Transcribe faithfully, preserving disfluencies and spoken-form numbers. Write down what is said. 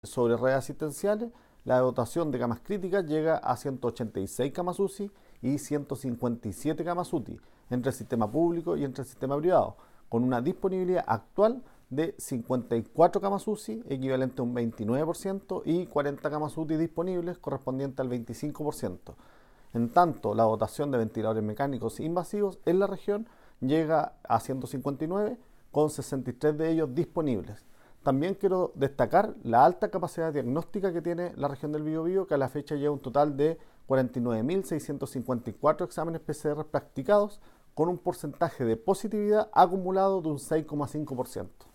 Sobre redes asistenciales, la dotación de camas críticas llega a ciento ochenta y seis camas U C I y ciento cincuenta y siete camas U T I entre el sistema público y entre el sistema privado, con una disponibilidad actual de cincuenta y cuatro camas U C I, equivalente a un veintinueve por ciento, y cuarenta camas U T I disponibles, correspondiente al veinticinco por ciento. En tanto, la dotación de ventiladores mecánicos invasivos en la región llega a ciento cincuenta y nueve, con sesenta y tres de ellos disponibles. También quiero destacar la alta capacidad diagnóstica que tiene la región del Biobío, que a la fecha lleva un total de cuarenta y nueve mil seiscientos cincuenta y cuatro exámenes P C R practicados, con un porcentaje de positividad acumulado de un seis coma cinco por ciento.